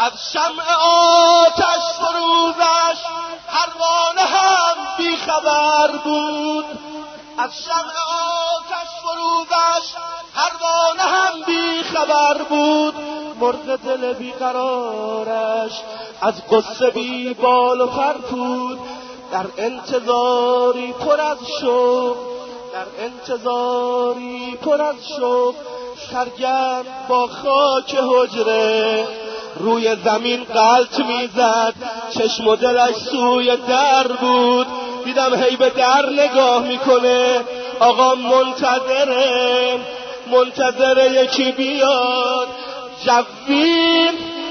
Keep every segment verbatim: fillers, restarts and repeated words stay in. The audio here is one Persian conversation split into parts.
از شمع آتش فروزش پروانه هم بیخبر بود، از شمع آتش فروزش پروانه هم بیخبر بود. مرغ دل بیقرارش از قصه بی بال و پر بود، در انتظاری پر از شوق، در انتظاری پر از شوق، سرگرم با خاک حجره روی زمین غلط میزد. چشم و دلش سوی در بود، دیدم هی به در نگاه میکنه. آقا منتظره منتظره یکی بیاد. جوی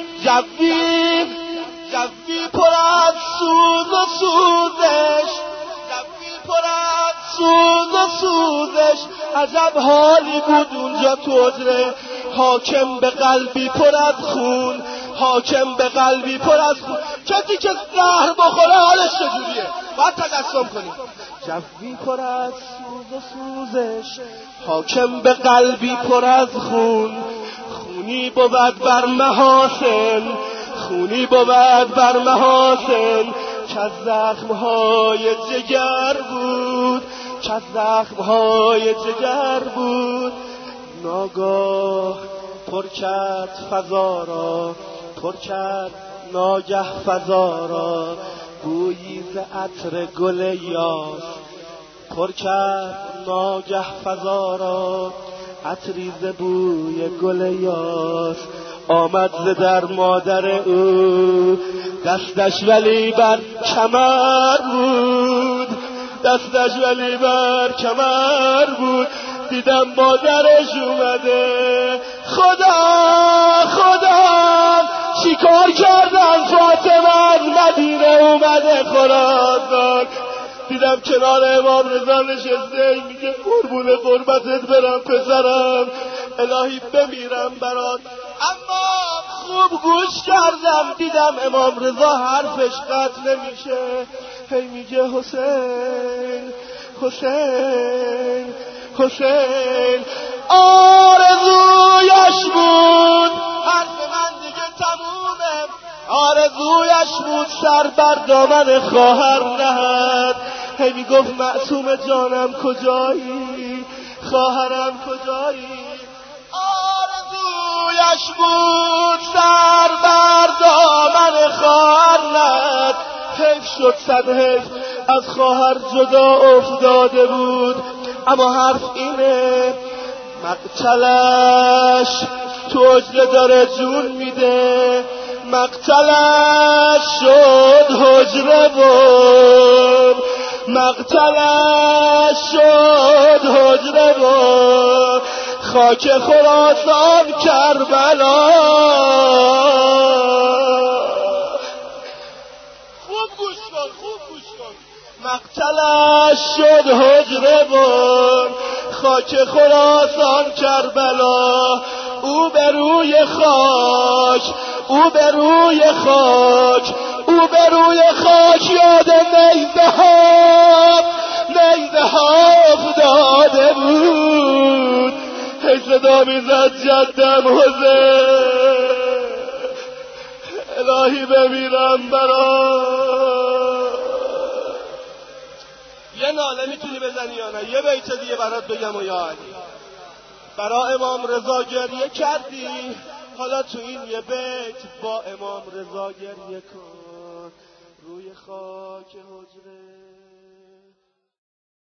جوی جوی پر از سوز و سوزش، جوی پر از سوز و سوزش. عجب حالی بود اونجا تو حجره. حاکم به قلبی پر از خون، حاکم به قلبی پر از خون. کسی که زهر بخوره حالش چجوریه؟ باید تجسم کنیم. جوی پر از سوز و سوزش، حاکم به قلبی پر از خون. خونی بود بر محاسن، خونی بود بر محاسن، که از زخمهای جگر بود، که از زخمهای جگر بود. ناگاه پر کرد فضا را، پر کرد ناگه فضا را، بویی ز عطر گل یاس. پر کرد ناگه فضا را، عطری ز بوی گل یاس. آمد ز در مادر او، دستش ولی بر کمر بود، دستش ولی بر کمر بود. دیدم مادرش اومده. خدا خدا چیکار کردن فاطمه از مدینه اومده خراسان. دیدم کنار امام رضا نشسته، میگه قربون قربتت برم پسرم، الهی بمیرم برات. اما خوب گوش کردم، دیدم امام رضا حرفش قطع نمیشه. هی میگه حسین حسین حسین. آرزویش بود، حرف من دیگه تمومه، آرزویش بود سر بر دامن خواهر نهد. هی میگفت معصوم جانم کجایی، خواهرم کجایی. آرزویش بود سر بر دامن خواهر نهد. حیف شد صد حیف از خواهر جدا افتاده بود. اما حرف اینه مقتلش تو حجره داره جون میده. مقتلش شد حجره بود، مقتلش شد حجره بود. خاک خراسان کربلا. خوب گوش کن، خوب گوش کن. مقتلش شد حجره بود، خاک خراسان کربلا. او به روی خاک، او به روی خاک، او به روی خاک یاد نیزه ها، نیزه ها افتاده بود. هی صدا میزد جدم حسین، الهی بمیرم برات. یه ناله میتونی بزنی یا نه؟ یه بیت دیگه برات بگم و یا علی. برا امام رضا گریه کردی، حالا تو این یه بیت با امام رضا گریه کن. روی خاک حجره